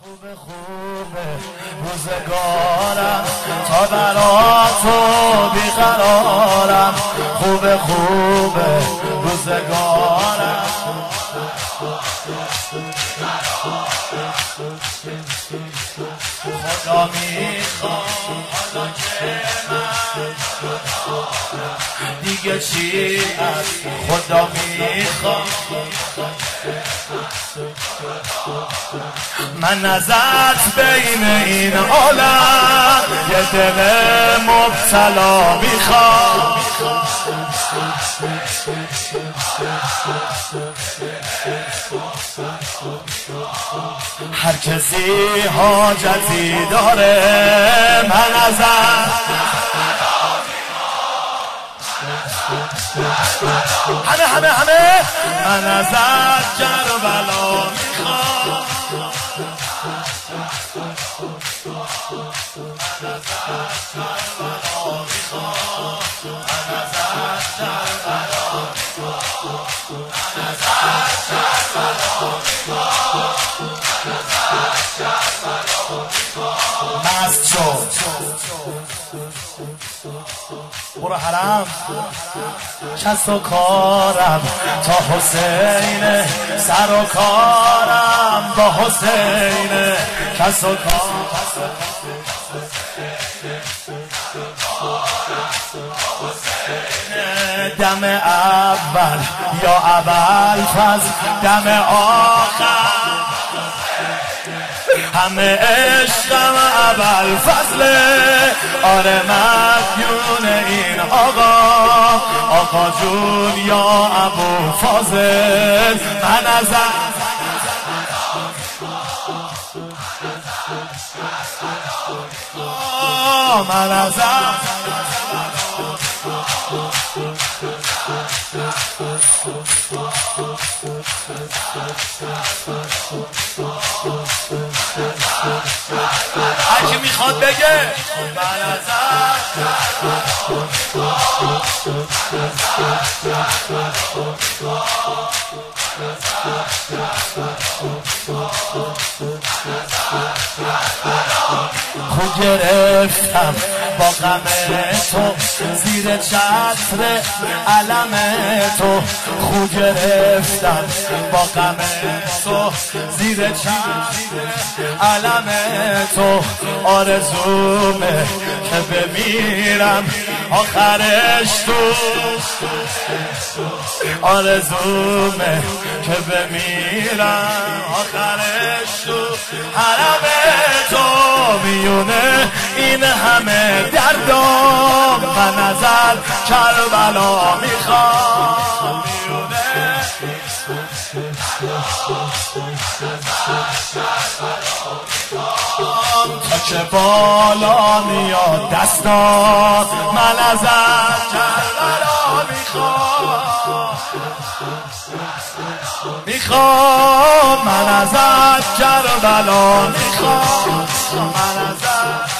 خوبه روزگارم تا برات تو بیقرارم. خوبه روزگارم. خدا میخواد حالا که من دیگه چی از خدا میخواد من ازت بین این عالم یه دل مبتلا میخواد. هر کسی حاجتی داره من ازت همه من ازت کربلا میخوام. مست شد برو حرم کس و کارم تا حسین سر و کارم با حسین کس و کارم. دم اول یا اول فز دم آخر همه عشقم اول فضله. آره مدیون این آقا جون یا ابو فاضل من ازت من ازت هرکی میخواد بگه من ازت خود گرفتم با غم تو زیر چتر علم تو. خود گرفتم با غم تو زیر چتر علم تو. آرزومه که بمیرم آخرش تو. آرزومه که بمیرم آخرش تو. حرم تو میونه این همه دردم من ازت کربلا میخوام. تا که بالا میاد دستات من ازت کربلا میخوام. من ازت کربلا میخوام. من ازت